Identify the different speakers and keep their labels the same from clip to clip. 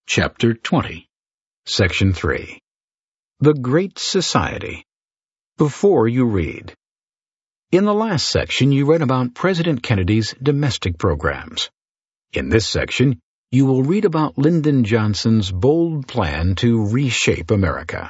Speaker 1: Chapter 20, Section 3. The Great Society. Before you read. In the last section, you read about President Kennedy's domestic programs. In this section, you will read about Lyndon Johnson's bold plan to reshape America.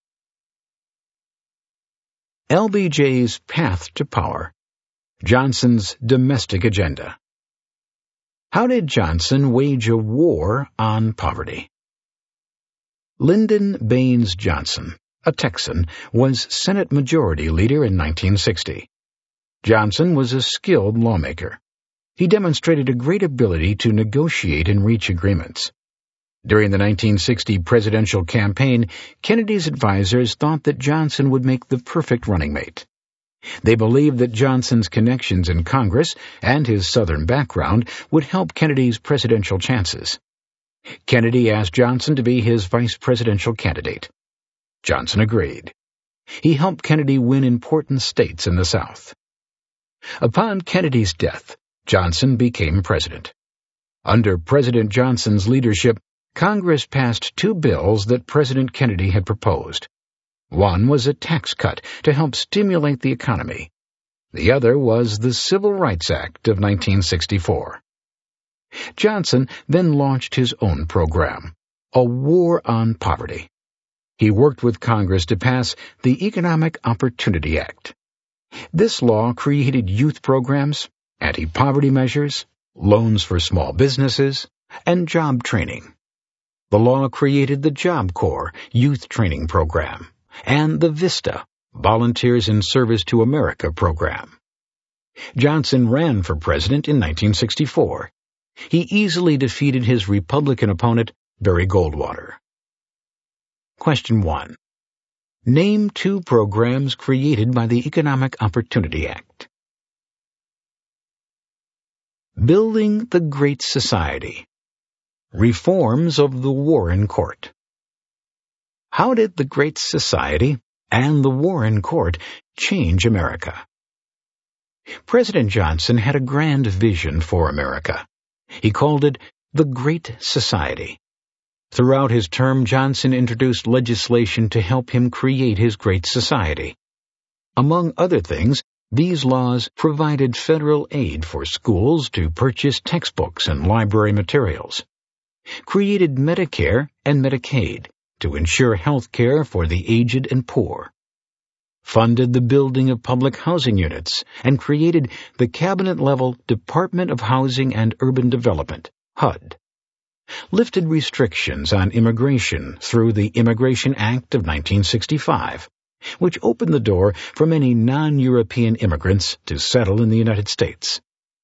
Speaker 1: LBJ's path to power. Johnson's domestic agenda. How did Johnson wage a war on poverty? Lyndon Baines Johnson, a Texan, was Senate Majority Leader in 1960. Johnson was a skilled lawmaker. He demonstrated a great ability to negotiate and reach agreements. During the 1960 presidential campaign, Kennedy's advisers thought that Johnson would make the perfect running mate. They believed that Johnson's connections in Congress and his Southern background would help Kennedy's presidential chances. Kennedy asked Johnson to be his vice presidential candidate. Johnson agreed. He helped Kennedy win important states in the South. Upon Kennedy's death, Johnson became president. Under President Johnson's leadership, Congress passed two bills that President Kennedy had proposed. One was a tax cut to help stimulate the economy. The other was the Civil Rights Act of 1964. Johnson then launched his own program, a war on poverty. He worked with Congress to pass the Economic Opportunity Act. This law created youth programs, anti-poverty measures, loans for small businesses, and job training. The law created the Job Corps youth training program and the VISTA, Volunteers in Service to America program. Johnson ran for president in 1964. He easily defeated his Republican opponent, Barry Goldwater. Question 1. Name two programs created by the Economic Opportunity Act. Building the Great Society. Reforms of the Warren Court. How did the Great Society and the Warren Court change America? President Johnson had a grand vision for America. He called it the Great Society. Throughout his term, Johnson introduced legislation to help him create his Great Society. Among other things, these laws provided federal aid for schools to purchase textbooks and library materials, created Medicare and Medicaid to ensure health care for the aged and poor, funded the building of public housing units, and created the cabinet-level Department of Housing and Urban Development, HUD, lifted restrictions on immigration through the Immigration Act of 1965, which opened the door for many non-European immigrants to settle in the United States,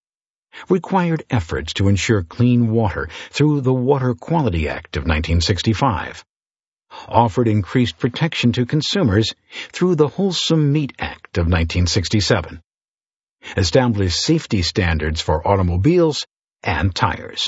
Speaker 1: required efforts to ensure clean water through the Water Quality Act of 1965, offered increased protection to consumers through the Wholesome Meat Act of 1967, established safety standards for automobiles and tires.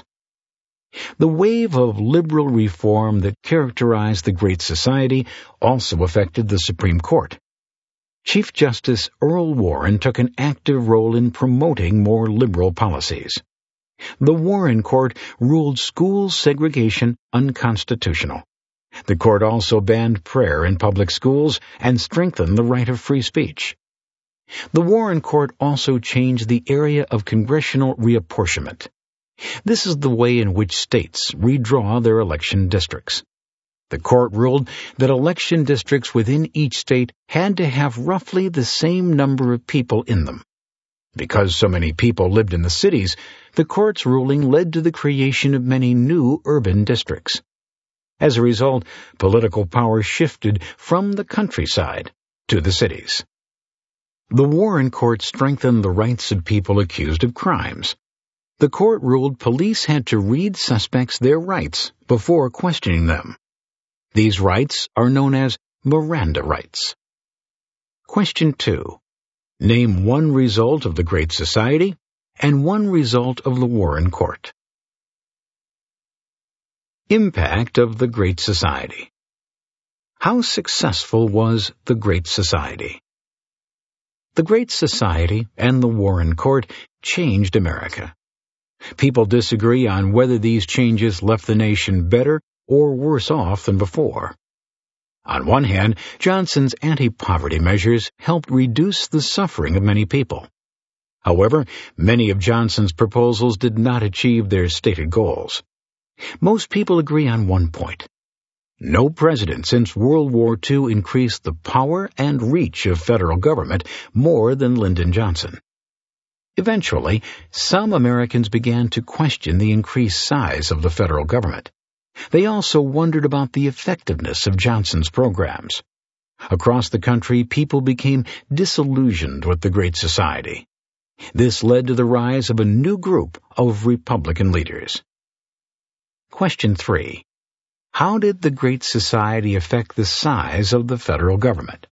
Speaker 1: The wave of liberal reform that characterized the Great Society also affected the Supreme Court. Chief Justice Earl Warren took an active role in promoting more liberal policies. The Warren Court ruled school segregation unconstitutional. The court also banned prayer in public schools and strengthened the right of free speech. The Warren Court also changed the area of congressional reapportionment. This is the way in which states redraw their election districts. The court ruled that election districts within each state had to have roughly the same number of people in them. Because so many people lived in the cities, the court's ruling led to the creation of many new urban districts. As a result, political power shifted from the countryside to the cities. The Warren Court strengthened the rights of people accused of crimes. The court ruled police had to read suspects their rights before questioning them. These rights are known as Miranda rights. Question 2. Name one result of the Great Society and one result of the Warren Court. Impact of the Great Society. How successful was the Great Society? The Great Society and the Warren Court changed America. People disagree on whether these changes left the nation better or worse off than before. On one hand, Johnson's anti-poverty measures helped reduce the suffering of many people. However, many of Johnson's proposals did not achieve their stated goals. Most people agree on one point. No president since World War II increased the power and reach of federal government more than Lyndon Johnson. Eventually, some Americans began to question the increased size of the federal government. They also wondered about the effectiveness of Johnson's programs. Across the country, people became disillusioned with the Great Society. This led to the rise of a new group of Republican leaders. Question 3. How did the Great Society affect the size of the federal government?